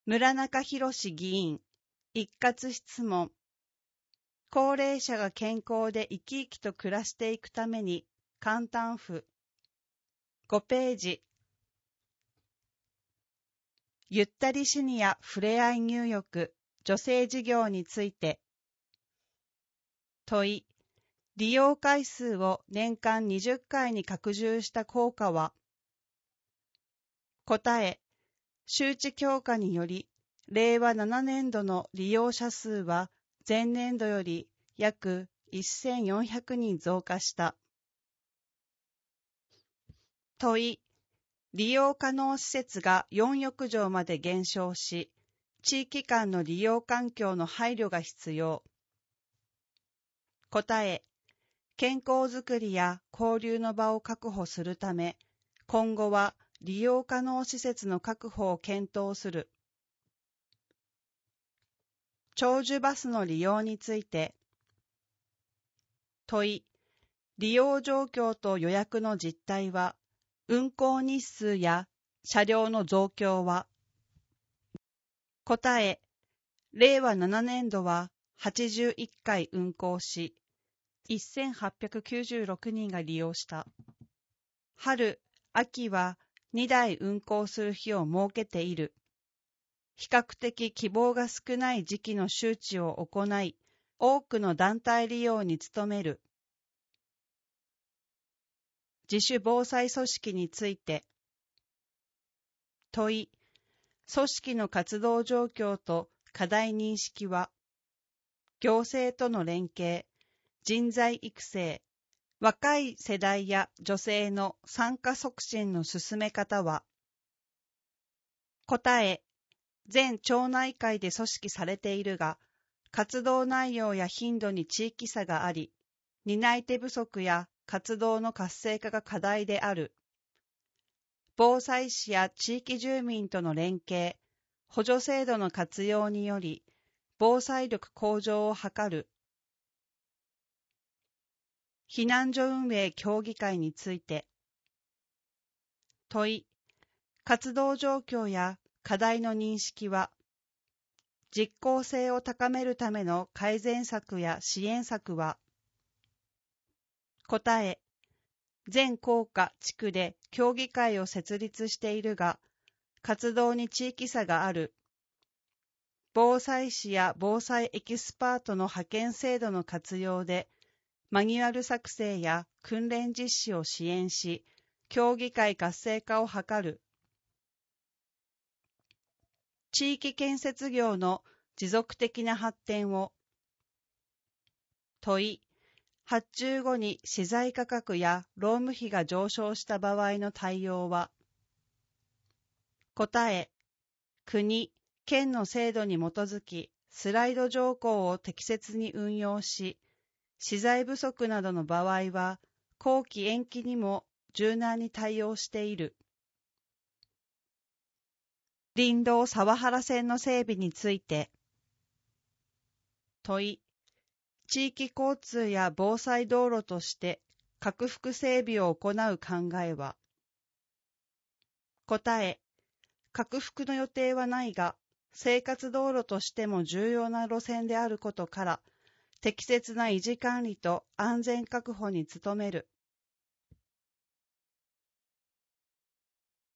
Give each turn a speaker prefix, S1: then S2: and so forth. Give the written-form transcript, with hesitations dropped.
S1: 村中博議員、一括質問。高齢者が健康で生き生きと暮らしていくために、簡単譜。5ページ。ゆったりシニアふれあい入浴、女性事業について。問い。利用回数を年間20回に拡充した効果は。答え。周知強化により、令和7年度の利用者数は前年度より約1400人増加した。問い。利用可能施設が4浴場まで減少し、地域間の利用環境の配慮が必要。答え。健康づくりや交流の場を確保するため、今後は利用可能施設の確保を検討する。長寿バスの利用について。問い。利用状況と予約の実態は、運行日数や車両の増強は。答え。令和7年度は81回運行し、1896人が利用した。春、秋は2台運行する日を設けている。比較的希望が少ない時期の周知を行い、多くの団体利用に努める。自主防災組織について。問い。組織の活動状況と課題認識は、行政との連携、人材育成、若い世代や女性の参加促進の進め方は。答え。全町内会で組織されているが、活動内容や頻度に地域差があり、担い手不足や活動の活性化が課題である。防災士や地域住民との連携、補助制度の活用により、防災力向上を図る。避難所運営協議会について。問い。活動状況や課題の認識は、実効性を高めるための改善策や支援策は。答え。全校下地区で協議会を設立しているが、活動に地域差がある。防災士や防災エキスパートの派遣制度の活用で、マニュアル作成や訓練実施を支援し、協議会活性化を図る。地域建設業の持続的な発展を。問い。発注後に資材価格や労務費が上昇した場合の対応は。答え。国、県の制度に基づき、スライド条項を適切に運用し、資材不足などの場合は、後期延期にも柔軟に対応している。林道沢原線の整備について。問い。地域交通や防災道路として拡幅整備を行う考えは。答え。拡幅の予定はないが、生活道路としても重要な路線であることから、適切な維持管理と安全確保に努める。